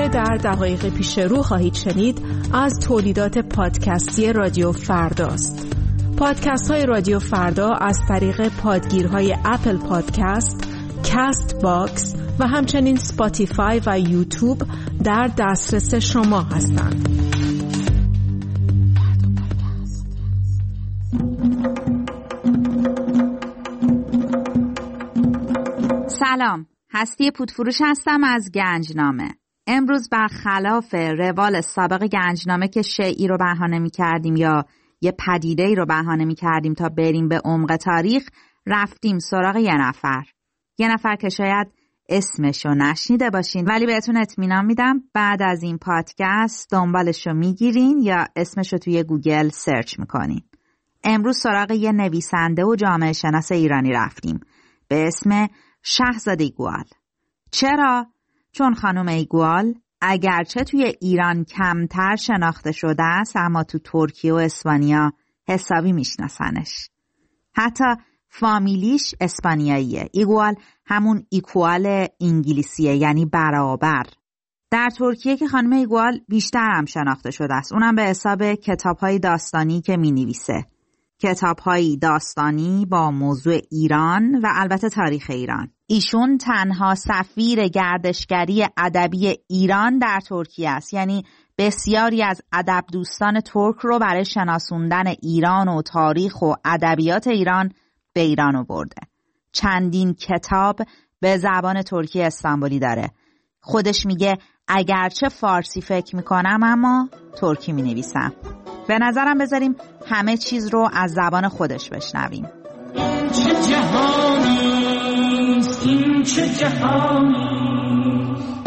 آنچه در دقایق پیش رو خواهید شنید از تولیدات پادکستی رادیو فرداست. پادکست های رادیو فردا از طریق پادگیرهای اپل پادکست، کست باکس و همچنین سپاتیفای و یوتیوب در دسترس شما هستند. سلام، هستی پودفروش هستم از گنجنامه. امروز برخلاف روال سابق گنجنامه که شیئی رو بهانه می کردیم یا یه پدیده‌ای رو بهانه می کردیم تا بریم به عمق تاریخ، رفتیم سراغ یه نفر که شاید اسمشو نشنیده باشین، ولی بهتون اطمینان میدم بعد از این پادکست دنبالشو میگیرین یا اسمشو توی گوگل سرچ میکنین. امروز سراغ یه نویسنده و جامعه شناس ایرانی رفتیم به اسم شاهزاده ایگوال. چرا؟ چون خانم ایگوال اگرچه توی ایران کمتر شناخته شده است، اما تو ترکیه و اسپانیا حسابی میشناسنش. حتی فامیلیش اسپانیاییه. ایگوال همون ایکوال انگلیسیه، یعنی برابر. در ترکیه که خانم ایگوال بیشتر هم شناخته شده است، اونم به حساب کتاب‌های داستانی که می‌نویسه. کتاب‌های داستانی با موضوع ایران و البته تاریخ ایران. ایشون تنها سفیر گردشگری ادبی ایران در ترکیه است، یعنی بسیاری از ادب دوستان ترک رو برای شناسوندن ایران و تاریخ و ادبیات ایران به ایران آورده. چندین کتاب به زبان ترکی استانبولی داره. خودش میگه اگرچه فارسی فکر میکنم اما ترکی مینویسم. به نظرم بذاریم همه چیز رو از زبان خودش بشنویم. این چه جهانیست، این چه جهانیست.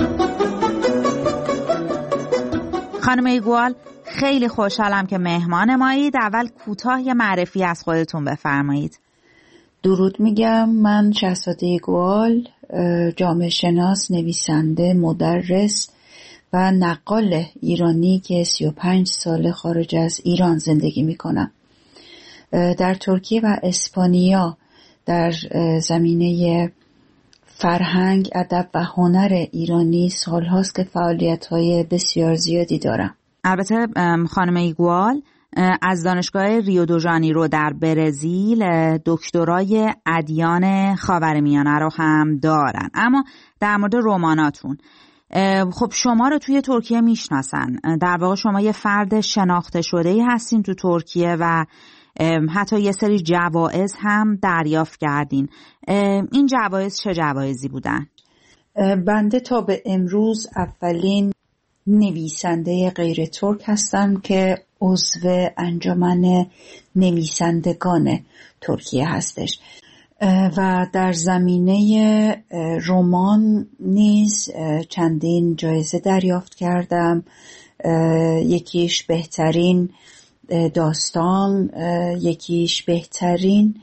خانم ایگوال، خیلی خوشحالم که مهمان مایید. اول کوتاه یه معرفی از خودتون بفرمایید. درود میگم. من شاهزاده ایگوال، جامعه شناس، نویسنده، مدرس و نقال ایرانی که 35 سال خارج از ایران زندگی میکنم. در ترکیه و اسپانیا در زمینه فرهنگ، ادب و هنر ایرانی سالهاست که فعالیت‌های بسیار زیادی دارم. البته خانم ایگوال از دانشگاه ریو دو ژانیرو در برزیل دکترای ادیان خاورمیانه رو هم دارن. اما در مورد رماناتون، خب شما رو توی ترکیه میشناسن. در واقع شما یه فرد شناخته شده‌ای هستین تو ترکیه و حتی یه سری جوایز هم دریافت کردین. این جوایز چه جوایزی بودن؟ بنده تا به امروز اولین نویسنده غیر ترک هستم که عضو انجمن نویسندگان ترکیه هستش و در زمینه رمان نیز چندین جایزه دریافت کردم. یکیش بهترین داستان، یکیش بهترین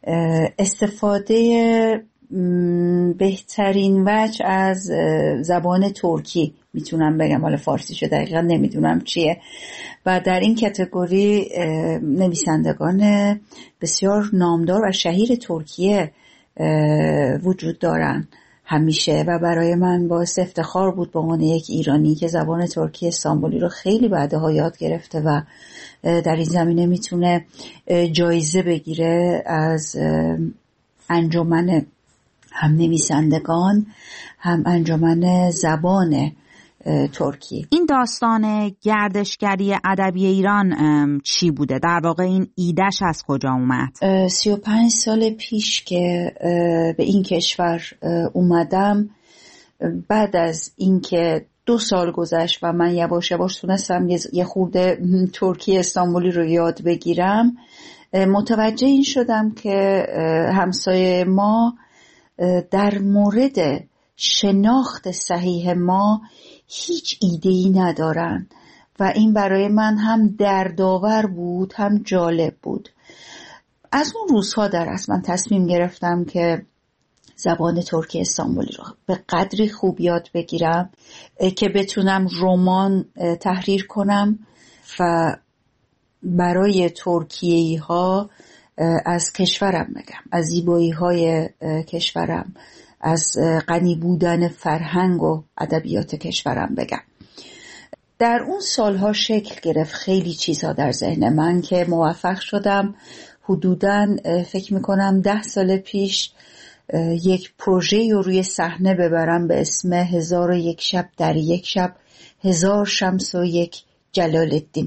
استفاده بهترین وجه از زبان ترکی میتونم بگم، حالا فارسیشو دقیقا نمیدونم چیه. و در این کاتگوری نویسندگان بسیار نامدار و شهیر ترکیه وجود دارن همیشه و برای من باعث افتخار بود به عنوان یک ایرانی که زبان ترکی استانبولی رو خیلی بعدها یاد گرفته و در این زمینه میتونه جایزه بگیره از انجمن هم نویسندگان هم انجمن زبان ترکی. این داستان گردشگری ادبی ایران چی بوده؟ در واقع این ایدهش از کجا اومد؟ 35 سال پیش که به این کشور اومدم، بعد از اینکه 2 سال گذشت و من یواش یواش تونستم یه خورده ترکی استانبولی رو یاد بگیرم، متوجه این شدم که همسایه ما در مورد شناخت صحیح ما هیچ ایده‌ای ندارن و این برای من هم دردآور بود هم جالب بود. از اون روزها در اصل من تصمیم گرفتم که زبان ترکی استانبولی رو به قدری خوب یاد بگیرم که بتونم رمان تحریر کنم و برای ترکیه‌ای ها از کشورم بگم، از زیبایی های کشورم، از غنی بودن فرهنگ و ادبیات کشورم بگم. در اون سالها شکل گرفت خیلی چیزها در ذهن من که موفق شدم حدوداً فکر میکنم 10 سال پیش یک پروژه‌ای رو روی صحنه ببرم به اسم 1001 شب در یک شب 1000 شمس و یک جلال الدین.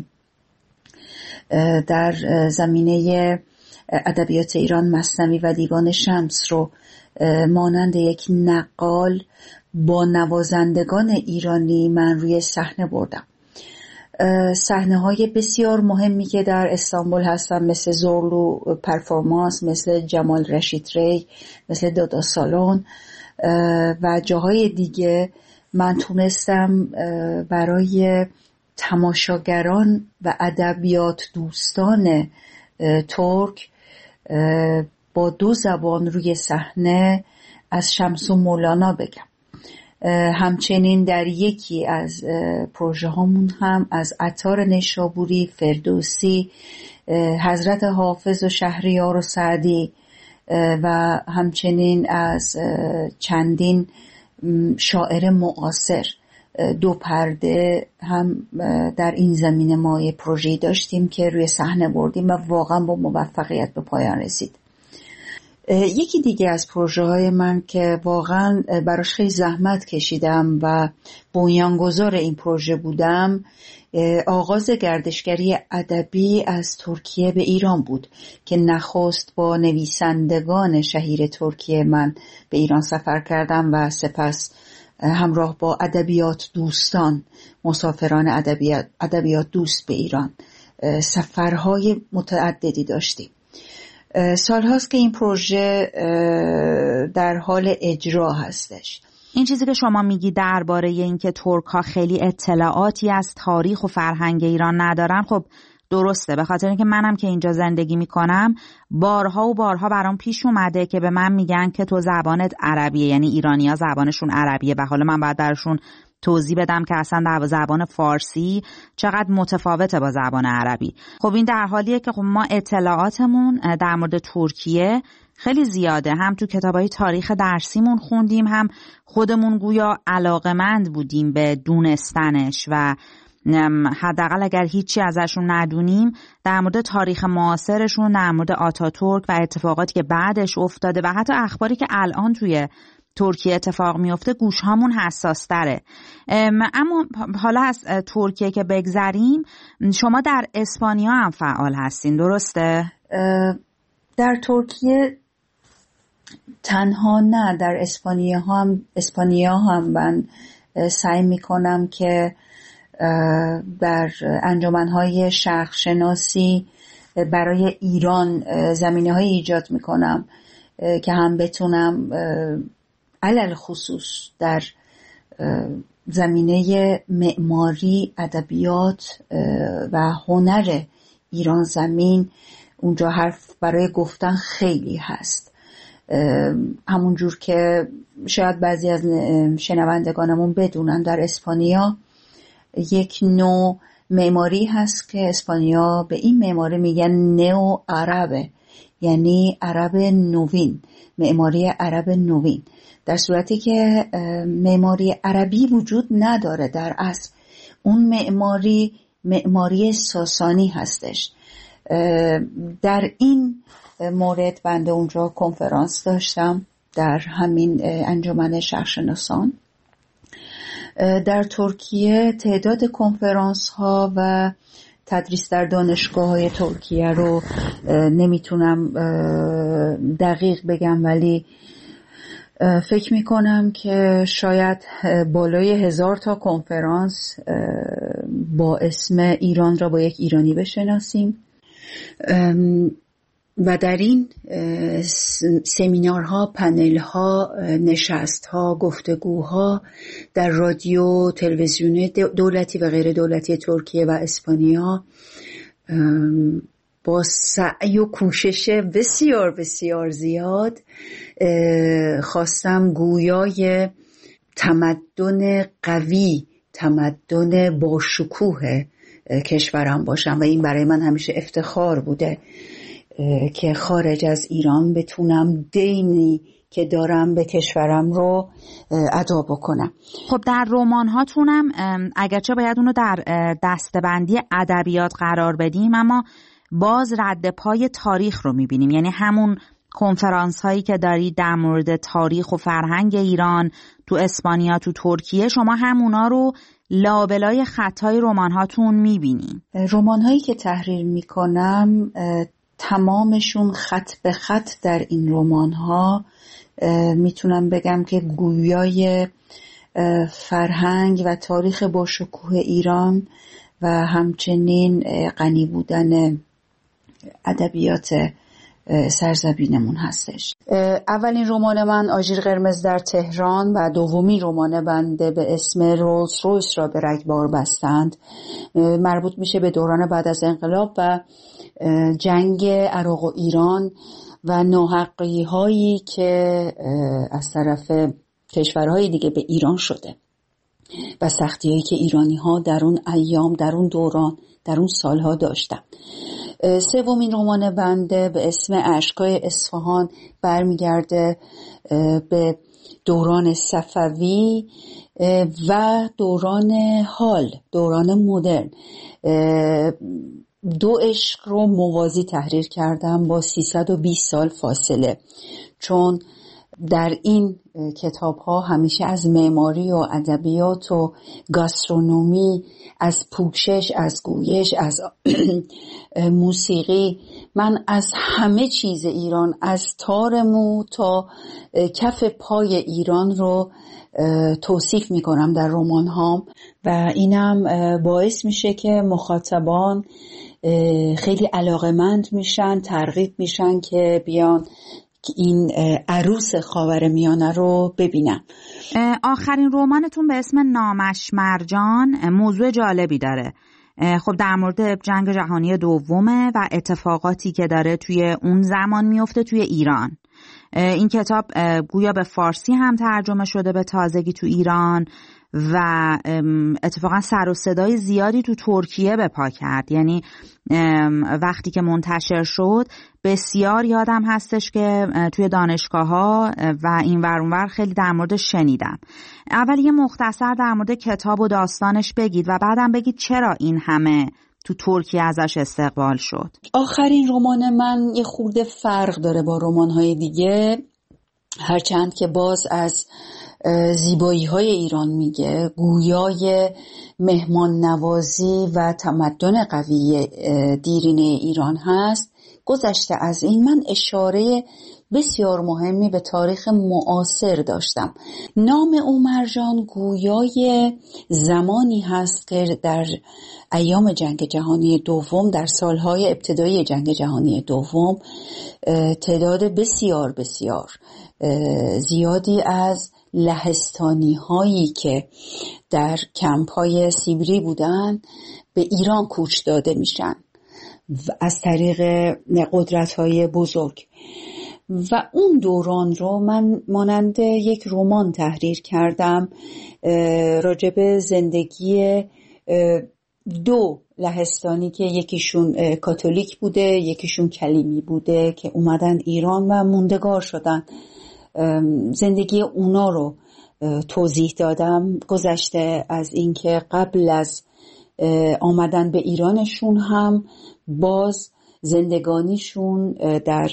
در زمینه ادبیات ایران مثنوی و دیوان شمس رو مانند یک نقال با نوازندگان ایرانی من روی صحنه بردم. صحنه‌های بسیار مهمی که در استانبول هستن مثل زورلو پرفورمانس، مثل جمال رشید ری، مثل دادا سالن و جاهای دیگه من تونستم برای تماشاگران و ادبیات دوستان ترک با 2 زبان روی صحنه از شمس و مولانا بگم. همچنین در یکی از پروژه هامون هم از عطار نیشابوری، فردوسی، حضرت حافظ و شهریار و سعدی و همچنین از چندین شاعر معاصر 2 پرده هم در این زمینه ما یه پروژه‌ای داشتیم که روی صحنه بردیم و واقعا با موفقیت به پایان رسید. یکی دیگه از پروژه های من که واقعا براش خیلی زحمت کشیدم و بنیانگذار این پروژه بودم، آغاز گردشگری ادبی از ترکیه به ایران بود که نخست با نویسندگان شهیر ترکیه من به ایران سفر کردم و سپس همراه با ادبیات دوستان، مسافران ادبیات دوست به ایران سفرهای متعددی داشتیم. سال هاست که این پروژه در حال اجرا هستش. این چیزی که شما میگی درباره اینکه ترک ها خیلی اطلاعاتی از تاریخ و فرهنگ ایران ندارن، خب درسته، به خاطر اینکه منم که اینجا زندگی میکنم بارها و بارها برام پیش اومده که به من میگن که تو زبانت عربیه، یعنی ایرانی‌ها زبانشون عربیه و حالا من باید درشون توضیح بدم که اصلا در زبان فارسی چقدر متفاوته با زبان عربی. خب این در حالیه که خب ما اطلاعاتمون در مورد ترکیه خیلی زیاده، هم تو کتابای تاریخ درسیمون خوندیم، هم خودمون گویا علاقمند بودیم به دونستنش و حداقل اگر هیچی ازشون ندونیم در مورد تاریخ معاصرشون، در مورد آتاتورک و اتفاقاتی که بعدش افتاده و حتی اخباری که الان توی ترکیه اتفاق میفته گوش هامون حساس تره. اما حالا از ترکیه که بگذریم، شما در اسپانیا هم فعال هستین، درسته؟ در ترکیه تنها نه، در اسپانیا هم من سعی میکنم که در انجمنهای شرق شناسی برای ایران زمینه‌های ایجاد میکنم که هم بتونم علل خصوص در زمینه معماری، ادبیات و هنر ایران زمین اونجا حرف برای گفتن خیلی هست. همونجور که شاید بعضی از شنوندگانمون بدونن، در اسپانیا یک نوع معماری هست که اسپانیا به این معماری میگن نئو عربه، یعنی عرب نوین، معماری عرب نوین، در صورتی که معماری عربی وجود نداره. در اصل اون معماری ساسانی هستش. در این مورد بنده اونجا کنفرانس داشتم در همین انجمن شرقشناسان. در ترکیه تعداد کنفرانس ها و تدریس در دانشگاه های ترکیه رو نمیتونم دقیق بگم، ولی فکر میکنم که شاید بالای 1000 تا کنفرانس با اسم ایران را با یک ایرانی بشناسیم و در این سمینارها، پنلها، نشستها، گفتگوها در رادیو، تلویزیون دولتی و غیر دولتی ترکیه و اسپانیا با سعی و کوشش بسیار بسیار زیاد خواستم گویای تمدن قوی، تمدن با شکوه کشورم باشم و این برای من همیشه افتخار بوده که خارج از ایران بتونم دینی که دارم به کشورم رو ادا بکنم. خب در رمان هاتونم اگرچه باید اونو در دسته‌بندی ادبیات قرار بدیم، اما باز رد پای تاریخ رو میبینیم. یعنی همون کنفرانس هایی که دارید در مورد تاریخ و فرهنگ ایران تو اسپانیا، تو ترکیه، شما همونا رو لابلای خطای رمان هاتون میبینیم. رمان هایی که تحریر میکنم تمامشون خط به خط در این رمان ها میتونم بگم که گویای فرهنگ و تاریخ باشکوه ایران و همچنین غنی بودن ادبیات سرزمینمون هستش. اولین رمان من آژیر قرمز در تهران و دومی رمان بنده به اسم رولز رویس را به رگبار بستند مربوط میشه به دوران بعد از انقلاب و جنگ عراق و ایران و ناحقی هایی که از طرف کشورهای دیگه به ایران شده و سختی هایی که ایرانی ها در اون ایام، در اون دوران، در اون سالها داشتن. سومین رمان بنده به اسم اشک‌های اصفهان برمیگرده به دوران صفوی و دوران حال، دوران مدرن. دو عشق رو موازی تحریر کردم با 320 سال فاصله، چون در این کتاب ها همیشه از معماری و ادبیات و گاسترونومی، از پوشش، از گویش، از موسیقی، من از همه چیز ایران، از تار مو تا کف پای ایران رو توصیف می کنم در رمان هام و اینم باعث میشه که مخاطبان خیلی علاقمند میشن، ترغیب میشن که بیان این عروس خاورمیانه رو ببینم. آخرین رمانتون به اسم نامش مرجان موضوع جالبی داره. خب در مورد جنگ جهانی دومه و اتفاقاتی که داره توی اون زمان میفته توی ایران. این کتاب گویا به فارسی هم ترجمه شده به تازگی تو ایران و اتفاقا سر و صدای زیادی تو ترکیه به پا کرد. یعنی وقتی که منتشر شد بسیار یادم هستش که توی دانشگاه‌ها و این ور اون ور خیلی در مورد شنیدم. اول یه مختصر در مورد کتاب و داستانش بگید و بعدم بگید چرا این همه تو ترکیه ازش استقبال شد. آخرین رمان من یه خورده فرق داره با رمان‌های دیگه، هرچند که باز از زیبایی های ایران میگه، گویای مهمان نوازی و تمدن قوی دیرینه ایران هست. گذشته از این من اشاره بسیار مهمی به تاریخ معاصر داشتم. نام او مرجان گویای زمانی هست که در ایام جنگ جهانی دوم، در سالهای ابتدایی جنگ جهانی دوم، تعداد بسیار بسیار زیادی از لهستانی هایی که در کمپ های سیبری بودن به ایران کوچ داده میشن از طریق قدرت های بزرگ و اون دوران رو من مانند یک رمان تحریر کردم راجب زندگی دو لهستانی که یکیشون کاتولیک بوده، یکیشون کلیمی بوده که اومدن ایران و موندگار شدن. زندگی اونا رو توضیح دادم، گذشته از اینکه قبل از آمدن به ایرانشون هم باز زندگانیشون در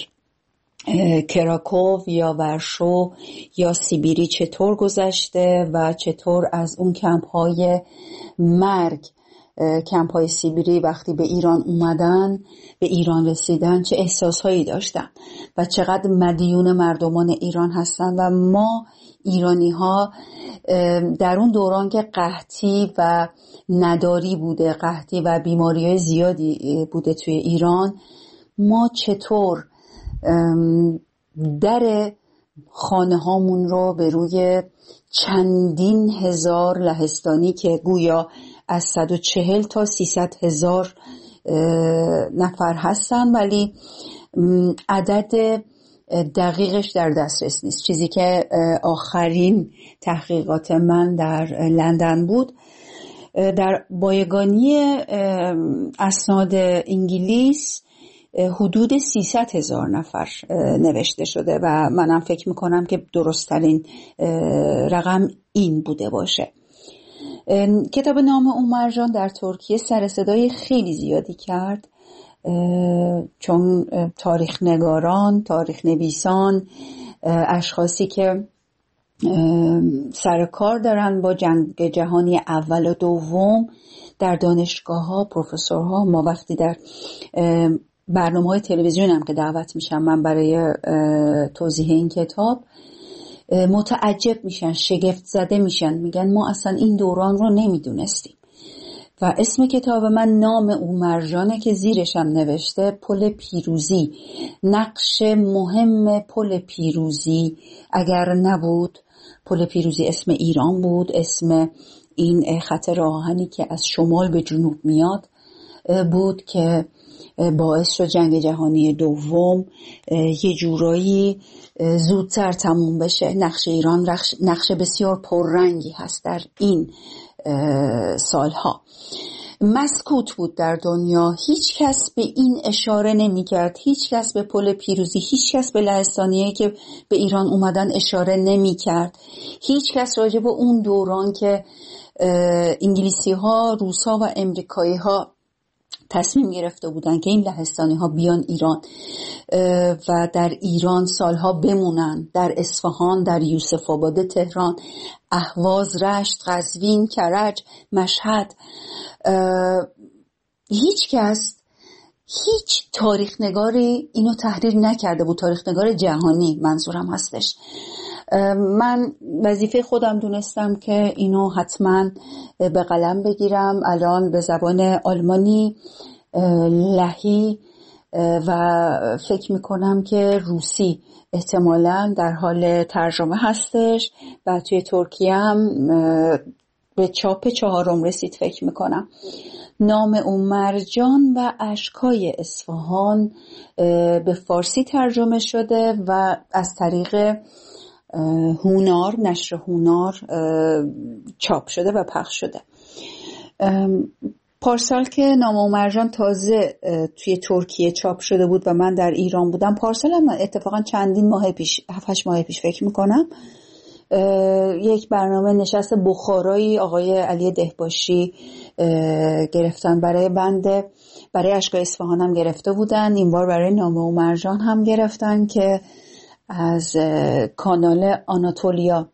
کراکوو یا ورشو یا سیبیری چطور گذشته و چطور از اون کمپ‌های مرگ، کمپ‌های سیبیری وقتی به ایران اومدن، به ایران رسیدن، چه احساسهایی داشتن و چقدر مدیون مردمان ایران هستن. و ما ایرانی‌ها در اون دوران که قحطی و نداری بوده، قحطی و بیماری‌های زیادی بوده توی ایران، ما چطور در خانه هامون رو به روی چندین هزار لهستانی که گویا از 140 تا 300 هزار نفر هستن، ولی عدد دقیقش در دسترس نیست. چیزی که آخرین تحقیقات من در لندن بود، در بایگانی اسناد انگلیس حدود 300,000 نفر نوشته شده و منم فکر میکنم که درست‌ترین رقم این بوده باشه. کتاب نام اومرجان در ترکیه سر صدای خیلی زیادی کرد، چون تاریخ نگاران، تاریخ نویسان، اشخاصی که سر کار دارن با جنگ جهانی اول و دوم در دانشگاه ها، پروفسورها، ما وقتی در برنامه‌های تلویزیون هم که دعوت میشم من برای توضیح این کتاب، متعجب میشن، شگفت زده میشن، میگن ما اصلا این دوران رو نمیدونستیم. و اسم کتاب من نام اومرجانه که زیرش هم نوشته پل پیروزی، نقش مهم پل پیروزی. اگر نبود پل پیروزی اسم ایران بود، اسم این خط راه آهنی که از شمال به جنوب میاد بود که باعث شد جنگ جهانی دوم یه جورایی زودتر تموم بشه. نقش ایران نقش بسیار پررنگی هست در این سالها. مسکوت بود در دنیا، هیچ کس به این اشاره نمی کرد، هیچ کس به پل پیروزی، هیچ کس به لهستانیایی که به ایران اومدن اشاره نمی کرد، هیچ کس راجع به اون دوران که انگلیسی ها، روس ها و امریکایی ها تصمیم گرفته بودن که این لهستانی ها بیان ایران و در ایران سالها بمونن، در اصفهان، در یوسف آباد تهران، اهواز، رشت، قزوین، کرج، مشهد، هیچ کس، هیچ تاریخ نگاری اینو تحریر نکرده بود. تاریخ نگار جهانی منظورم هستش. من وظیفه خودم دونستم که اینو حتما به قلم بگیرم. الان به زبان آلمانی، لهی و فکر میکنم که روسی احتمالاً در حال ترجمه هستش و توی ترکیه هم به چاپ 4 رسید فکر میکنم. نام اومرجان و اشکای اصفهان به فارسی ترجمه شده و از طریق هونار، نشر هونار چاپ شده و پخش شده. پارسال که نام اومرجان تازه توی ترکیه چاپ شده بود و من در ایران بودم، پارسال هم اتفاقا چندین ماه پیش، 7-8 ماه پیش فکر میکنم، یک برنامه نشست بخارایی آقای علی دهباشی گرفتن برای بنده، برای اشکای اصفهان هم گرفته بودن، این بار برای نام اومرجان هم گرفتن که از کانال آناتولیا،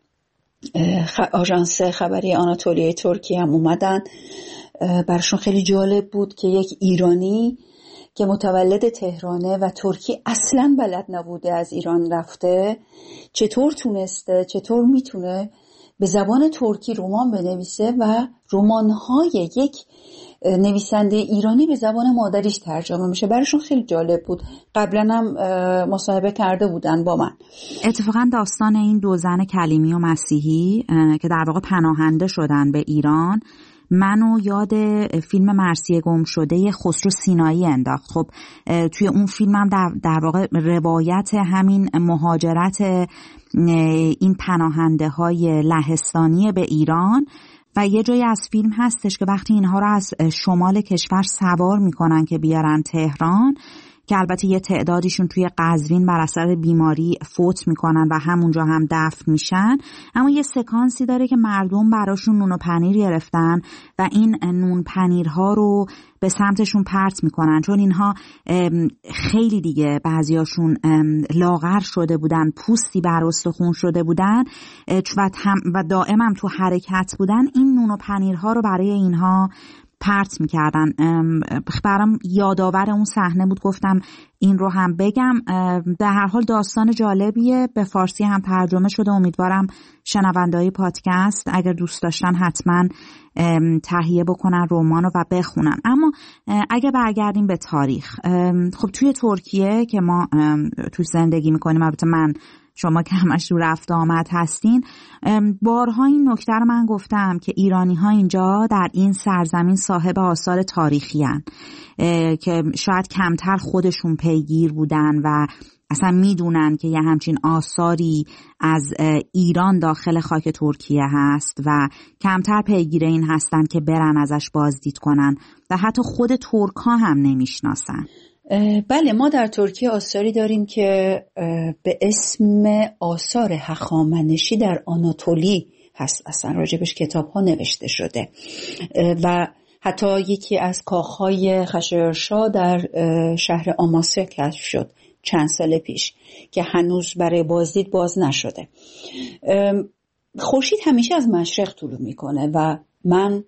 آژانس خبری آناتولیای ترکیه هم اومدن. براشون خیلی جالب بود که یک ایرانی که متولد تهرانه و ترکی اصلاً بلد نبوده از ایران رفته، چطور تونسته، چطور میتونه به زبان ترکی رمان بنویسه و رمان‌های یک نویسنده ایرانی به زبان مادریش ترجمه میشه. براشون خیلی جالب بود. قبلا هم مصاحبه کرده بودن با من. اتفاقا داستان این 2 زن کلیمی و مسیحی که در واقع پناهنده شدن به ایران منو یاد فیلم مرثیه گم شده خسرو سینایی انداخت. خب توی اون فیلم هم در واقع روایت همین مهاجرت این پناهنده های لهستانی به ایران و یه جایی از فیلم هستش که وقتی اینها رو از شمال کشور سوار میکنن که بیارن تهران، که البته یه تعدادیشون توی قزوین بر اثر بیماری فوت میکنن و همونجا هم دفن میشن، اما یه سکانسی داره که مردم براشون نون و پنیر گرفتن و این نون پنیرها رو به سمتشون پرت میکنن، چون اینها خیلی دیگه بعضیاشون لاغر شده بودن، پوستی بر استخون شده بودن و دائما تو حرکت بودن. این نون و پنیرها رو برای اینها پرت میکردن. برام یادآور اون صحنه بود، گفتم این رو هم بگم. به هر حال داستان جالبیه، به فارسی هم ترجمه شده. امیدوارم شنونده‌های پادکست اگر دوست داشتن حتما تهیه بکنن رمانو و بخونن. اما اگه برگردیم به تاریخ، خب توی ترکیه که ما توی زندگی میکنیم، البته من، شما که همش رو رفت آمد هستین، بارها این نکته رو من گفتم که ایرانی ها اینجا در این سرزمین صاحب آثار تاریخی هن که شاید کمتر خودشون پیگیر بودن و اصلا میدونن که یه همچین آثاری از ایران داخل خاک ترکیه هست و کمتر پیگیر این هستن که برن ازش بازدید کنن و حتی خود ترک ها هم نمیشناسن. بله، ما در ترکیه آثاری داریم که به اسم آثار هخامنشی در آناتولی هست. اصلا راجبش کتاب ها نوشته شده و حتی یکی از کاخهای خشایارشا در شهر آماسیا کشف شد چند سال پیش که هنوز برای بازدید باز نشده. خورشید همیشه از مشرق طلوع میکنه و من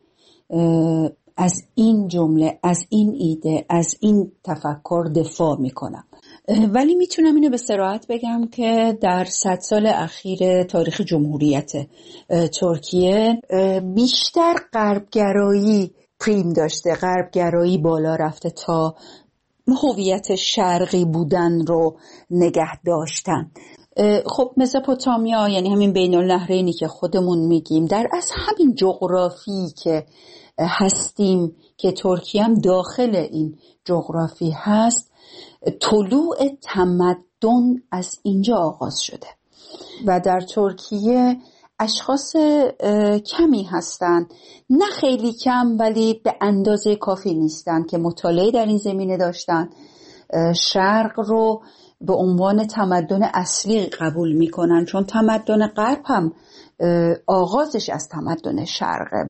از این جمله، از این ایده، از این تفکر دفاع میکنم. ولی میتونم اینو به صراحت بگم که در 100 سال اخیر تاریخ جمهوریت ترکیه بیشتر غربگرایی پریم داشته، غربگرایی بالا رفته تا هویت شرقی بودن رو نگه داشتن. خب مزوپوتامیا، یعنی همین بین النهرینی که خودمون میگیم، در از همین جغرافی که هستیم که ترکیه هم داخل این جغرافی هست، طلوع تمدن از اینجا آغاز شده و در ترکیه اشخاص کمی هستن، نه خیلی کم ولی به اندازه کافی نیستن که مطالعه در این زمینه داشتن، شرق رو به عنوان تمدن اصلی قبول میکنن، چون تمدن غرب هم آغازش از تمدن شرقه.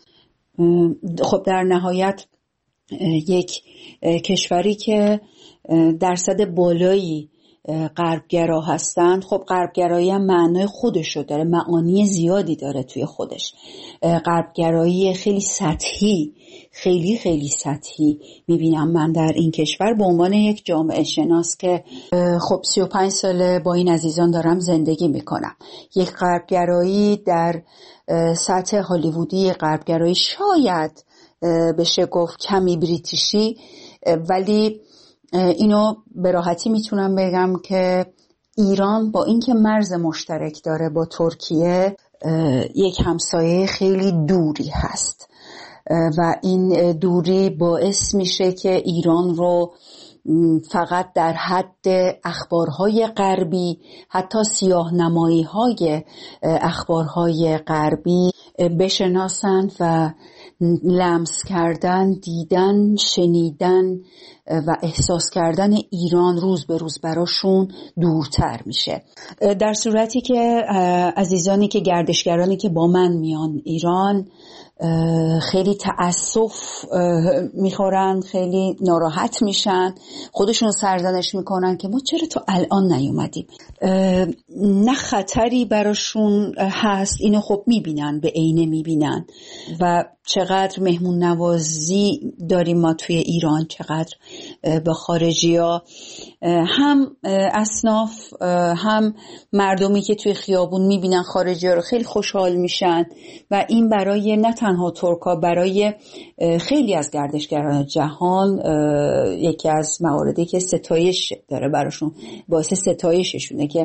خب در نهایت یک کشوری که درصد بالایی غربگرا هستن، خب غربگرایی هم معنای خودشو داره، معانی زیادی داره توی خودش. غربگرایی خیلی سطحی، خیلی خیلی سطحی میبینم من در این کشور به عنوان یک جامعه شناس که خب 35 ساله با این عزیزان دارم زندگی میکنم. یک غربگرایی در سطح هالیوودی، غربگرایی شاید بشه گفت کمی بریتیشی، ولی اینو به راحتی میتونم بگم که ایران با اینکه مرز مشترک داره با ترکیه، یک همسایه خیلی دوری هست و این دوری باعث میشه که ایران رو فقط در حد اخبارهای غربی، حتی سیاه‌نمایی‌های اخبارهای غربی بشناسن و لمس کردن، دیدن، شنیدن و احساس کردن ایران روز به روز براشون دورتر میشه. در صورتی که عزیزانی که گردشگرانی که با من میان ایران خیلی تأسف میخورن، خیلی ناراحت میشن، خودشون سرزنش میکنن که ما چرا تا الان نیومدیم. نه خطری براشون هست، اینو خب میبینن، به عینه میبینن و چقدر مهمون نوازی داریم ما توی ایران، چقدر با خارجی ها، هم اصناف هم مردمی که توی خیابون میبینن خارجی ها رو خیلی خوشحال میشن و این برای نه تنها ترکا، برای خیلی از گردشگران جهان یکی از مواردی که ستایش داره براشون، باعث ستایششونه که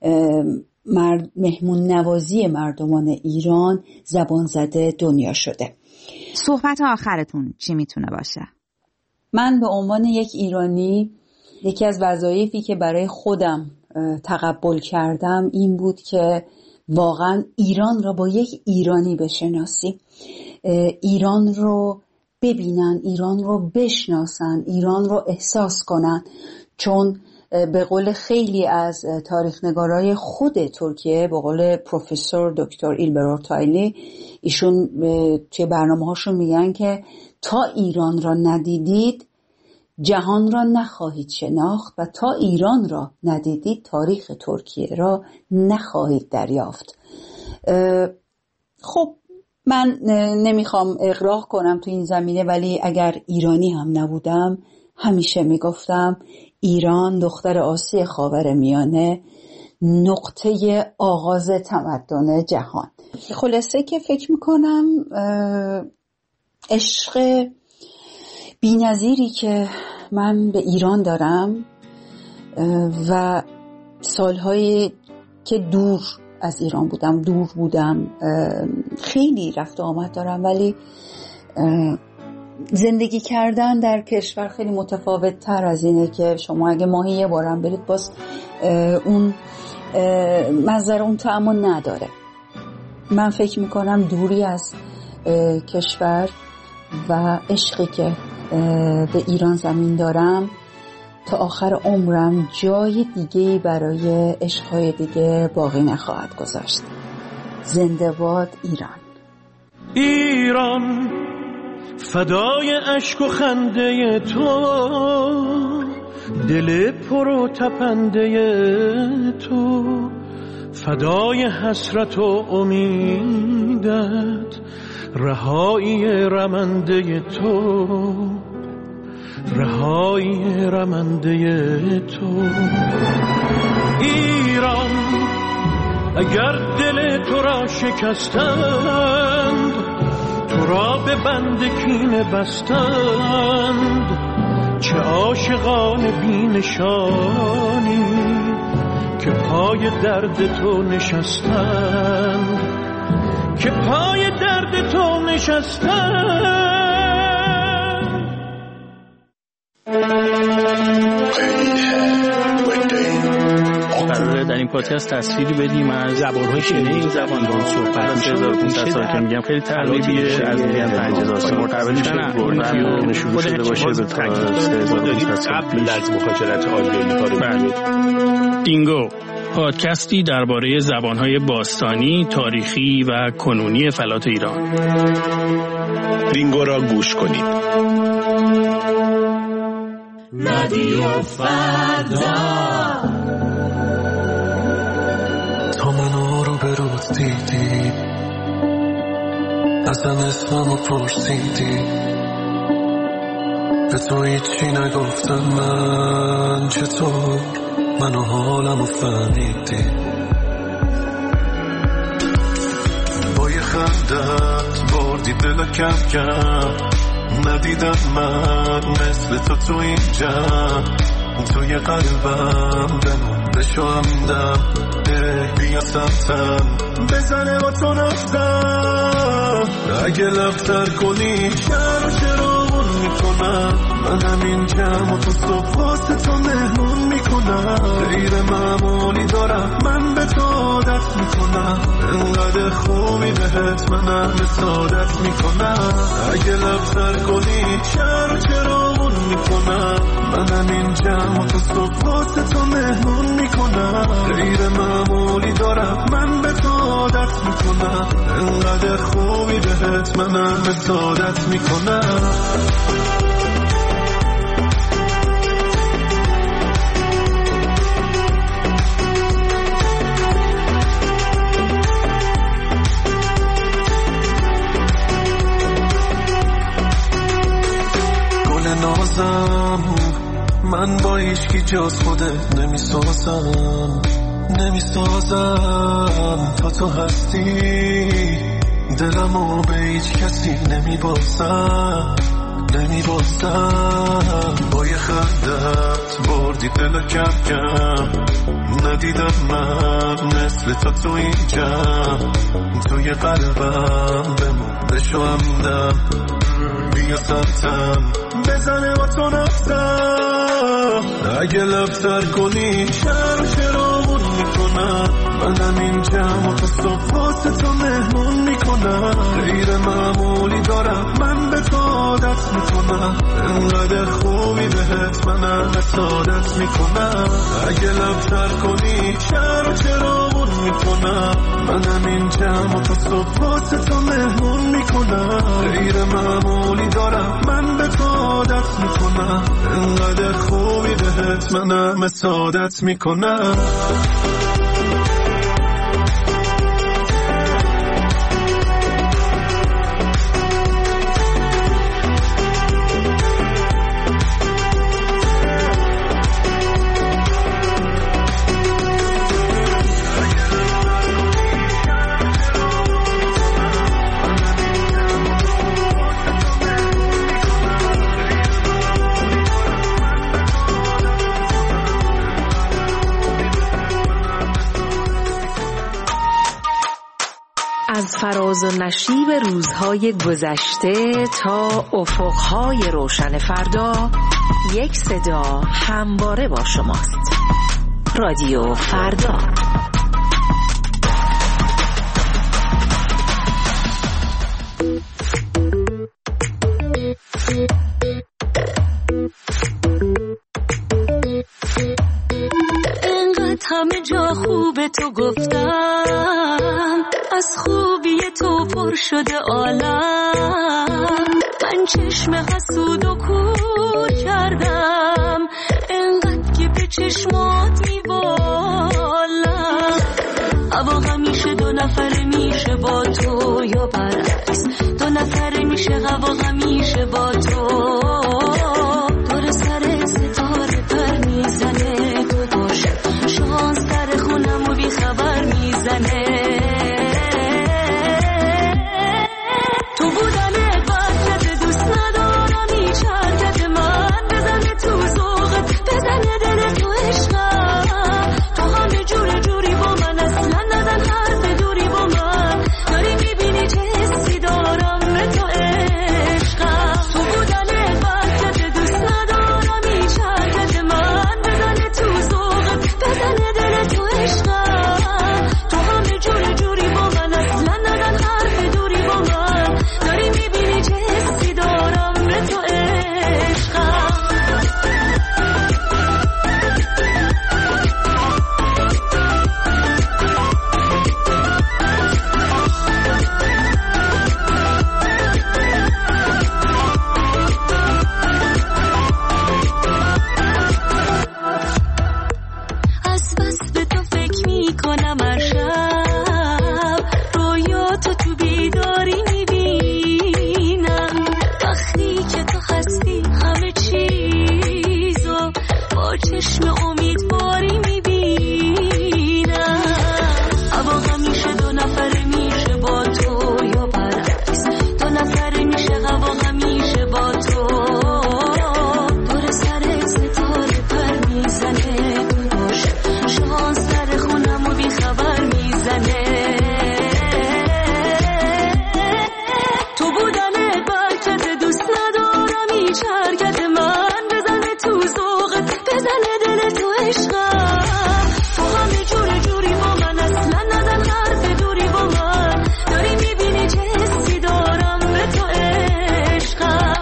مهمون نوازی مردمان ایران زبان زده دنیا شده. صحبت آخرتون چی میتونه باشه؟ من به عنوان یک ایرانی، یکی از وظایفی که برای خودم تقبل کردم این بود که واقعا ایران را با یک ایرانی بشناسیم، ایران رو ببینن، ایران رو بشناسن، ایران رو احساس کنن، چون به قول خیلی از تاریخ‌نگارای خود ترکیه، به قول پروفسور دکتر ایلبر اورتایلی، ایشون توی برنامه‌هاشون میگن که تا ایران را ندیدید جهان را نخواهید شناخت و تا ایران را ندیدید تاریخ ترکیه را نخواهید دریافت. خب من نمیخوام اغراق کنم تو این زمینه، ولی اگر ایرانی هم نبودم همیشه میگفتم ایران دختر آسی خاورمیانه، نقطه آغاز تمدن جهان. خلاصه که فکر میکنم عشق بی‌نظیری که من به ایران دارم و سالهایی که دور از ایران بودم، خیلی رفت و آمد دارم، ولی زندگی کردن در کشور خیلی متفاوت تر از اینه که شما اگه ماهی یه بارم برید باز اون مزر اون طعمو نداره. من فکر میکنم دوری از کشور و عشقی که به ایران زمین دارم تا آخر عمرم جای دیگه‌ای برای عشق‌های دیگه باقی نخواهد گذاشت. زنده باد ایران. ایران فدای اشک و خنده تو، دل پر و تپنده تو، فدای حسرت و امیدت، رهایی رمنده تو، رهایی رمنده تو. ایران اگر دل تو را شکستند، تو را به بند کینه بستند، چه عاشقان بی نشانی که پای درد تو نشستند، که پای درد تو نشستند. قراره در این پادکست تصویری بدیم از زبان‌های شنیده این زبان با صحبت میشه. 1500 سال که میگم خیلی تقریبیه، از میگم 5000 سال مرتبطش ممکنه شروع شده باشه به 3500 سال قبل از مهاجرت آریایی‌ها رو. دینگو، پادکستی درباره زبان‌های باستانی، تاریخی و کنونی فلات ایران. دینگو را گوش کنید. رادیو فردا. تا منو رو به روز دیدی، ازم اسممو پرسیدی، به تو هیچی نگفتم من، چطور منو حالمو فهمیدی؟ با یه خندت بردی دل کم کم، ندیدم من مثل تو اینجا، توی قلبم بمون بشو همدم، بیا سمتم بزنه با تو نفتم، اگه لفتر کنی چرا میکنم، من همین جمع و تو صبح واسه تو مهمون میکنم، غیر معمولی دارم من به تو عادت میکنم، انقدر خوبی بهت منم سعادت میکنم، اگه لفتر کنی چرا میکنم، من همین جمع و تو صبح واسه تو مهمون میکنم، غیر معمولی دارم من به تو عادت میکنم، انقدر خوبی بهت منم سعادت میکنم. من با ایشکی جز خودت نمیسازم تا تو هستی، دلمو به هیچ کسی نمیبازم، با یه خندت بردی دل کم کم، ندیدم من مثل تو اینجا، توی قلبم بمون بشو همدم، بیا سمتم بزنه با تو نفتم، اگه لفتر کنی چرا میکنم، من همین جمع و تو صبح واسه تو مهمون میکنم، غیر معمولی دارم من به تو عادت میکنم، انقدر خوبی بهت منم سعادت میکنم، اگه لفتر کنی چرا میکنم، من همین جمع و تو صبح واسه تو مهمون میکنم، غیر معمولی دارم من به تو عادت میکنم، انقدر خوبی بهت منم سعادت میکنم. از فراز و نشیب روزهای گذشته تا افقهای روشن فردا، یک صدا همواره با شماست. رادیو فردا. همه جا خوب تو گفتم، از خوبی تو پر شده عالم. من چشم حسود و کور کردم، انقدر که به چشمات میبالم. هوا همیشه دو نفره میشه با تو یا برعکس، دو نفره میشه هوا همیشه با تو. دور سر ستاره پر میزنه، تو باشه شانس در خونم و بی خبر میزنه. تو بودن وقت دوست ندارم، هیچ حرکت من بزنه تو ذوقت، بزنه دل تو عشقم. تو همه جور جوری با من، اصلا نزن حرف دوری با من. داری میبینی چه حسی دارم به تو عشقم. تو بودن وقت دوست ندارم، هیچ حرکت من بزنه تو ذوقت، بزنه دل تو عشقم. تو همه جور جوری با من، اصلا نزن حرف دوری با من. داری میبینی چه حسی دارم به تو عشقم. از بس به تو فکر میکنم هر شب، رویاتو تو بیداری میبینم. وقتی که تو هستی همه چیزو با چشم امیدواری میبینم. هوا همیشه دو نفره میشه با تو یا برعکس، دو نفره میشه هوا همیشه با تو. دور سر ستاره پر میزنه، تو باشه شانس در خونم و بی خبر میزنه. تو بودن برکت دوست ندارم، هیچ حرکت من بزنه تو ذوقت، بزنه دل تو عشقم. تو همه جور جوری با من، اصلا نزن حرف دوری با من. داری میبینی چه حسی دارم به تو عشقم.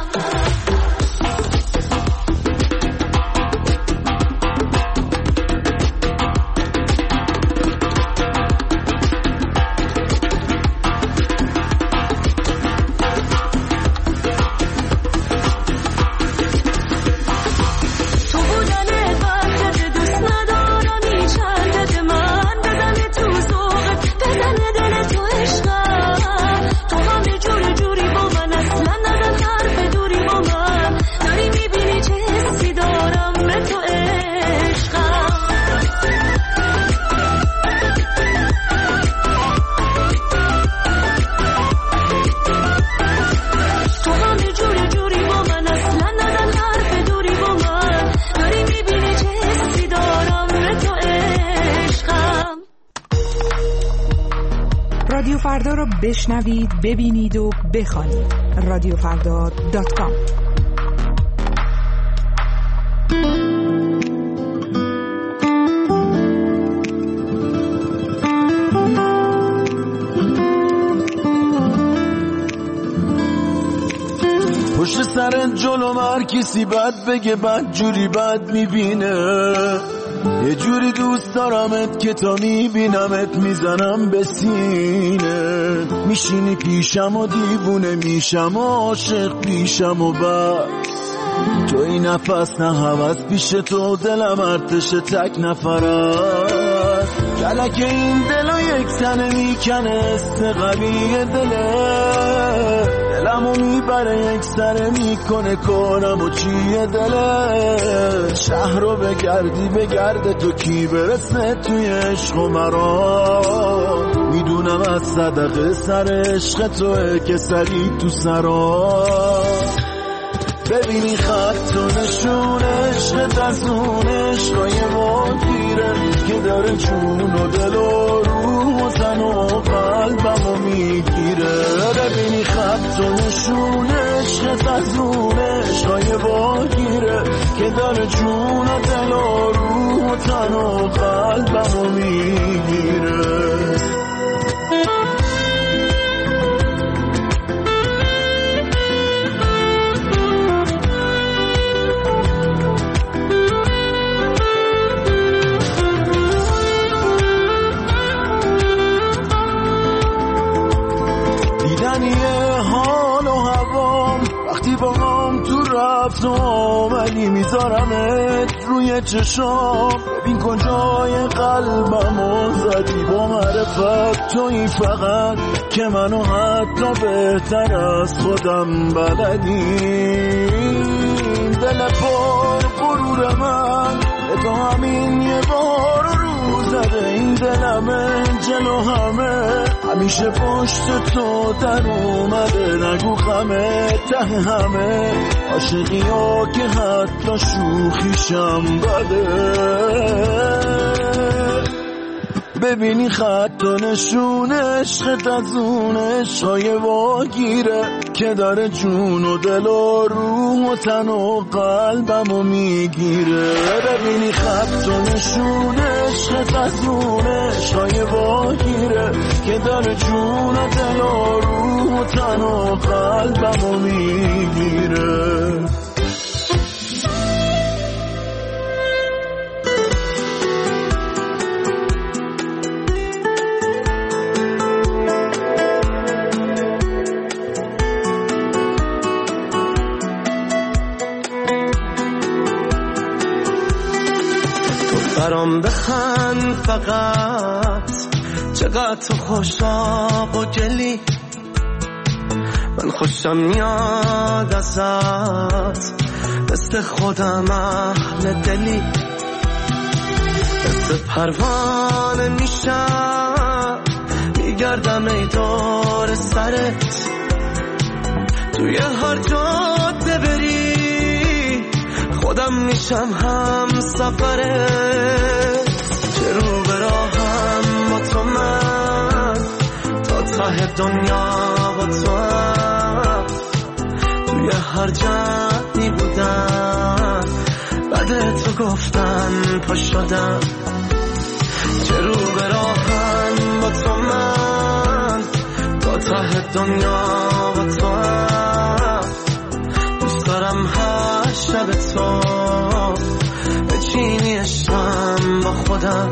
تو بودن وقت دوست ندارم، هیچ حرکت من بزنه تو ذوقت، بزنه دل تو عشقم. تو همه جور جوری با من، اصلا نزن حرف دوری با من. داری میبینی چه حسی دارم به تو عشقم. تو همه جور جوری با من، اصلا نزن حرف دوری با من. داری میبینی چه حسی دارم به تو عشقم. رادیو فردا رو بشنوید، ببینید و بخوانید. رادیوفردا.com. پشت سرت جلو هر کسی بد بگه، بد جوری بد میبینه. یه جوری دوست دارمت که تا میبینمت میزنم به سینه. میشینی پیشم و دیوونه میشم و عاشق پیشم و بس. تو این نفس نه هوس پیش تو، دلم ارتش تک نفرست. کلک این دلو یک تنه میکنه، استقلی دله. دلمو میبره یک سره میکنه، کنم و چیه دله. شهر رو بگردی بگرده تو، کی برسه توی عشق و مرام. میدونم از صدقه سر عشق توه که سری تو سرام. ببینی خط و نشون عشقت از اون عشقای ما گیره، که داره جون و دل و روح و تن و قلبمو میگیره. ببینی خط و نشون عشقت از اون عشقای ما گیره، که داره جون و دل و روح و تن و قلبمو میگیره. دیدمت روی چشام، ببین کجای قلبمو زدی با معرفت. تویی فقط که منو حتی بهتر از خودم بلدی. دل پر غرور من به تو همین یه بار رو زده. این دلمه جلو همه همیشه پشت تو در اومده. نگو خمه ته همه عاشقی ها که حتی شوخیشم بده. ببینی خط و نشون عشقت از اون عشقای واگیره که داره جون و دل و روح و تن و قلبمو میگیره. ببینی خط و نشون عشقت از اون عشقای واگیره که داره جون و دل و روح و تن و قلبمو میگیره. برام بخند فقط، چقدر تو خوشاب و گلی. من خوشم میاد ازت، مثل خودم اهل دلی. مثل پروانه میشم میگردم ای دور سرت. توی هر جاده بری خودم میشم هم سفرت. چه رو به راهم با تو من، تا ته دنیا با تو هم. توی هر جمعی بودم بعد تو گفتن پا شدم. چه رو به راهم با تو من، تا ته دنیا با تو هم. دوست دارم هر شب تو بچینی عشقم با خودم.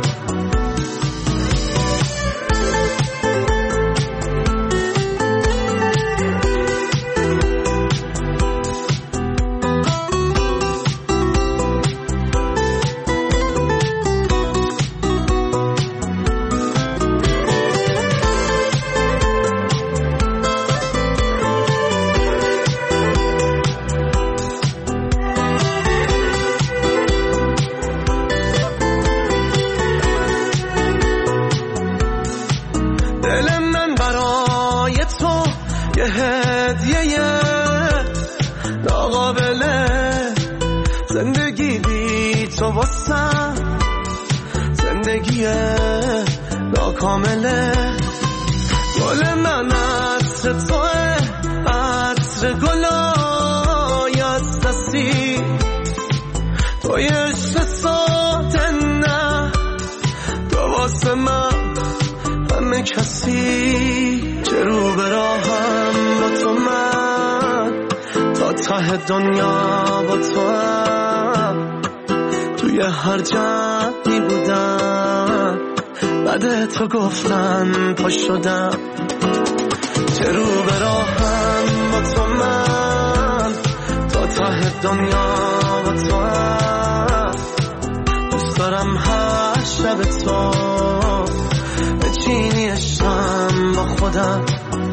ناکامله گل من عطر توه، عطر گلای از دستی. توی عشق ساده نه، تو واسه من همه کسی. چه رو به راهم با تو من، تا ته دنیا با تو هم. توی هر جمعی بودم بعد تو گفتن پا شدم. چه رو به راهم با تو من، تا ته دنیا با تو هم. دوست دارم هر شب تو بچینی عشقم با خودم.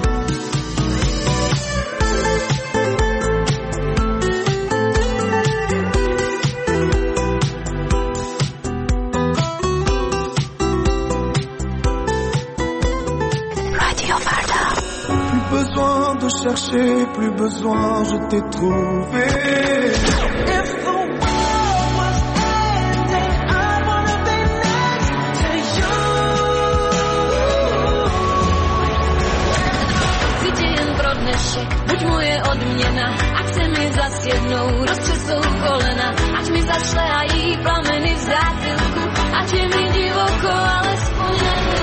Besoin de chercher, plus besoin, je t'ai trouvé. If the world was ending, I wanna be next to you. Widziałem brodny szyk, budź moje odmiana. A chcemy zas jedną, rozczesą kolena. Ať mi zašle a jí plameny v zátilku. Ať je mi divoko, ale spomenu.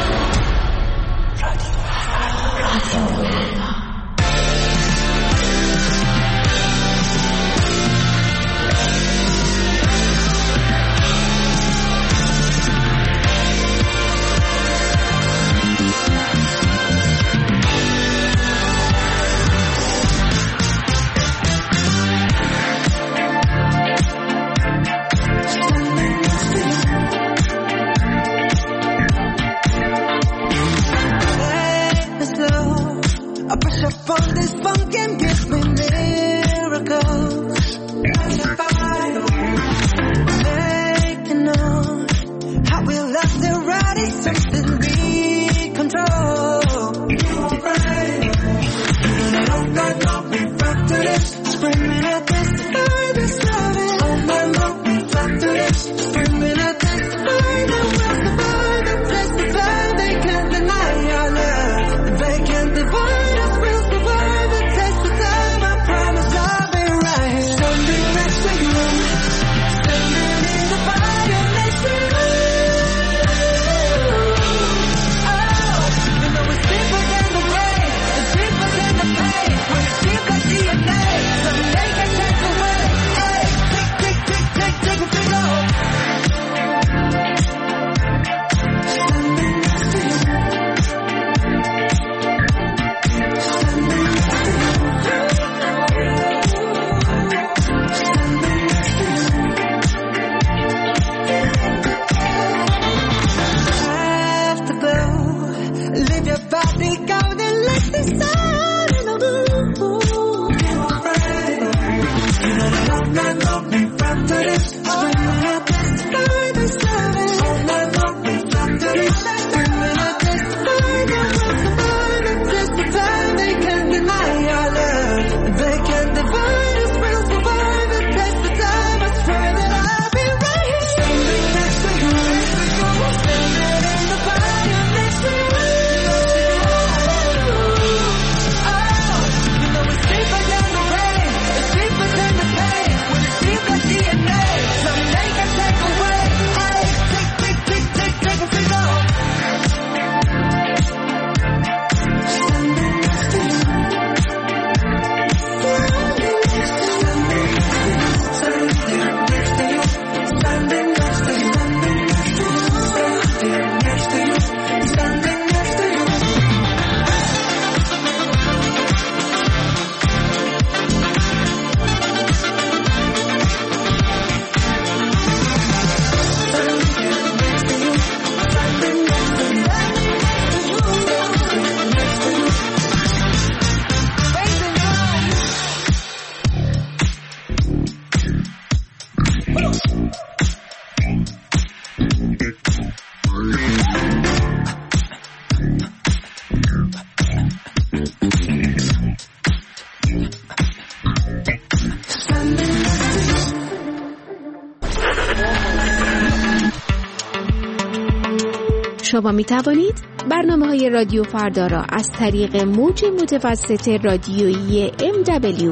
شما می توانید برنامه‌های رادیو فردا را از طریق موج متوسط رادیویی MW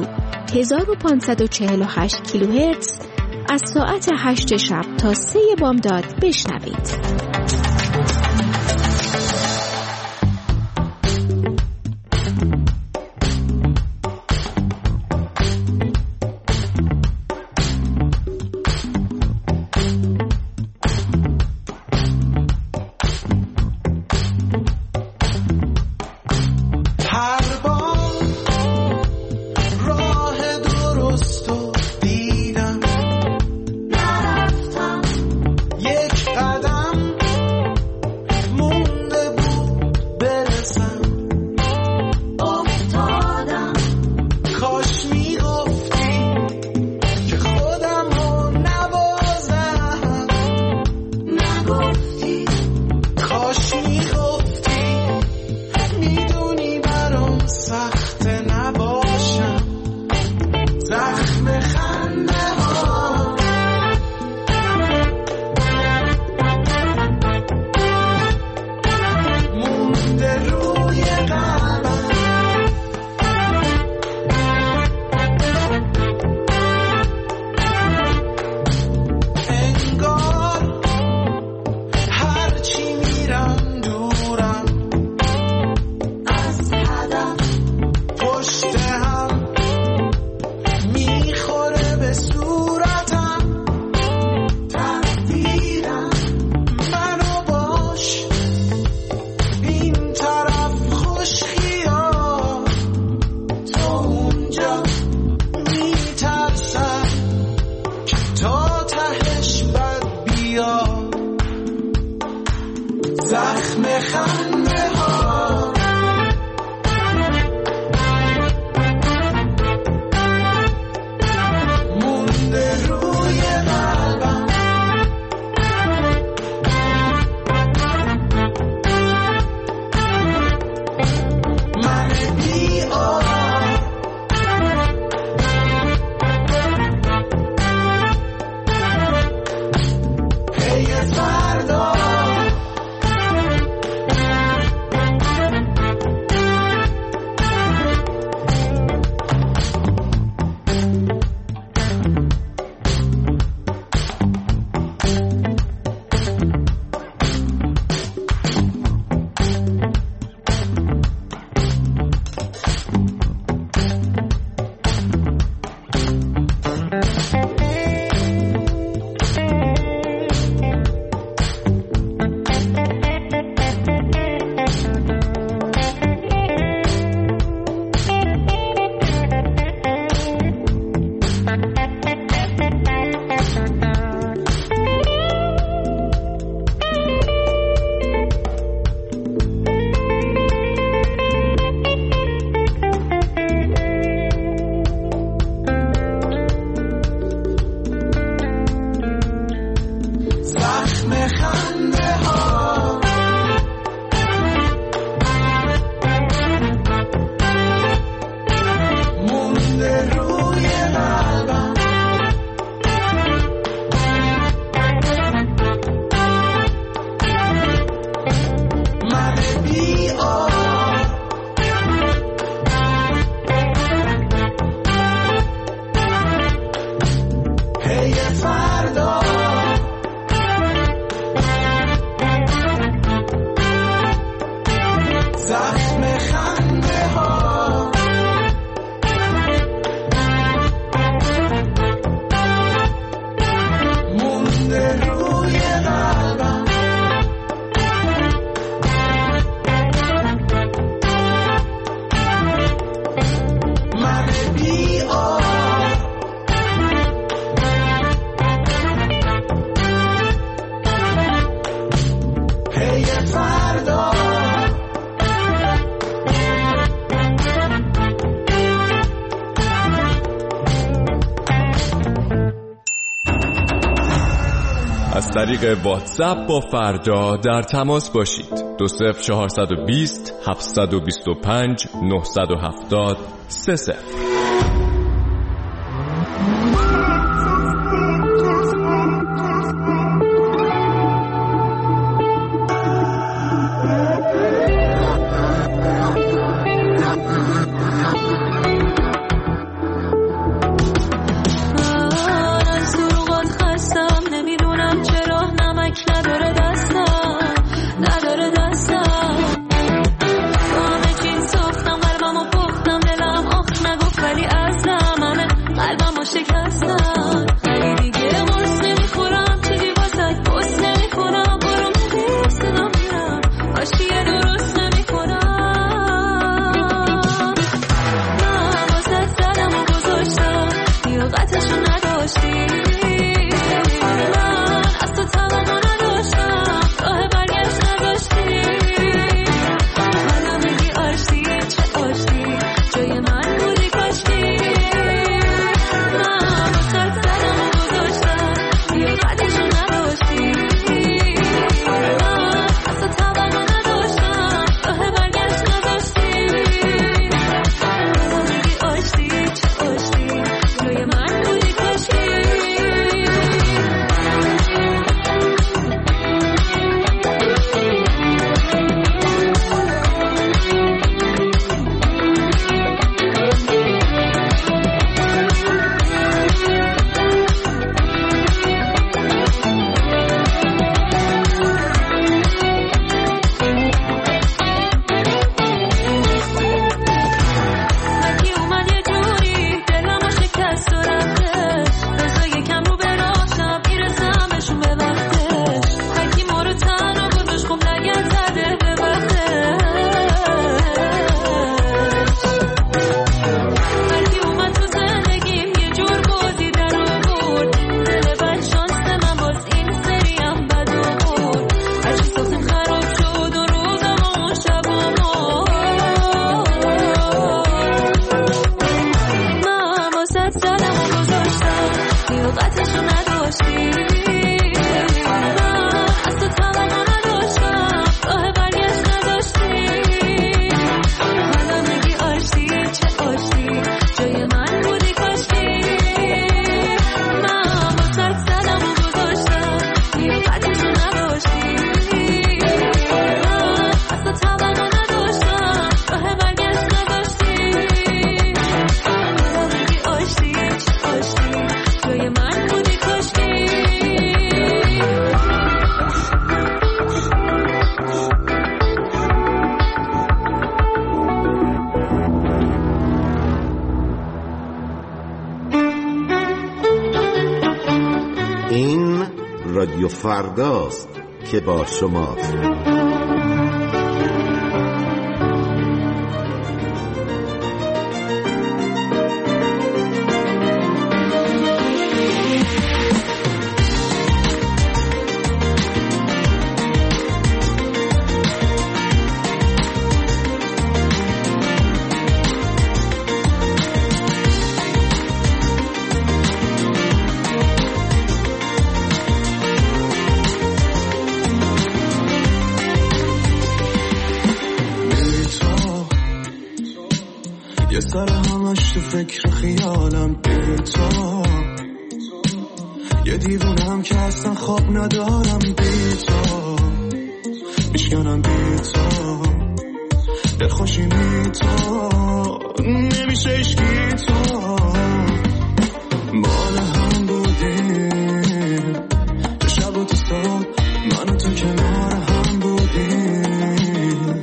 1548 کیلوهرتز از ساعت 8 شب تا 3 بامداد بشنوید. از طریق واتساپ با فردا در تماس باشید. 20420 725 970 30. رادیو فرداست که با شماست. یه سر همش تو فکر خیالم بی تو، یه دیوونم که اصلا خواب ندارم بی تو، میشکنم بی تو، دلخوشی بی تو، نمیشه اشکی تو، مال هم بودیم تو شب و تو صبح، من و تو کنار هم بودیم،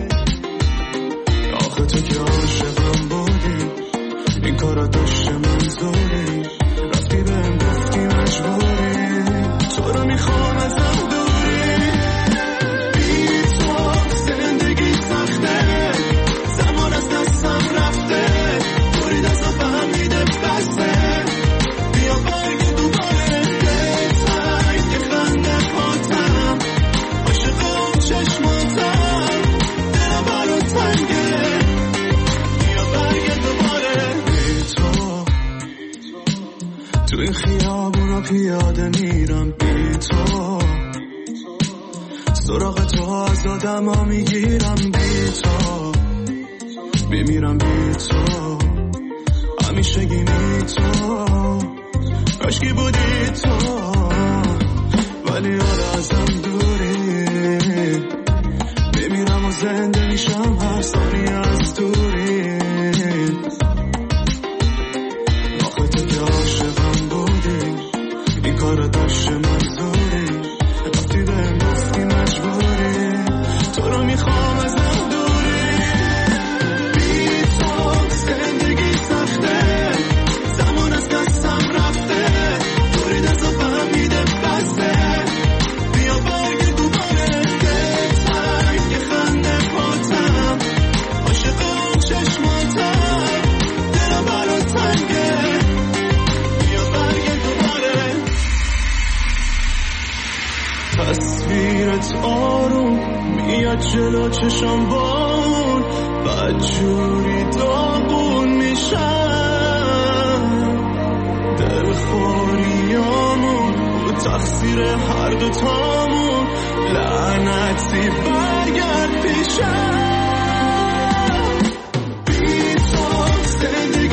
آخه تو که عاشقم بودی، این کارا داشته منظوری، رفتی بهم گفتی مجبوری، تو رو میخوام ازم دوری، بی تو زندگی سخته، زمان از دستم رفته، دوری دستم فهمیده بسته، بیا برگرد دوباره بهتر که خنده پاتم، عاشق اون چشماتم، دلم برات تنگه، بیا برگرد دوباره بی تو، تو این خیابونا پیاده میرم بی تو، سراغ تو از آدم ها میگیرم بی تو، میمیرم بی تو، همیشه گیمی تو، کاشکی بودی تو، ولی حالا ازم دوری، میمیرم و زنده میشم هر ثانیه از دوری، آخه تو که عاشقم بودی، این کار داشته منظوری، رفتی بهم گفتی مجبوری، تو رو میخوام ازم دوری، بی تو زندگی سخته، زمان از دستم رفته، دوری دستم فهمیده بسته، بیا برگرد دوباره بهتر که خنده پاتم، عاشق اون چشماتم، دلم برات تنگه، بیا برگرد دوباره، تصویرت آروم میاد جلو چشم بان، بدجوری داغون میشم، دلخوریامون و تقصیر هر دوتامون، لعنتی برگرد پیشم، بی تو زندگی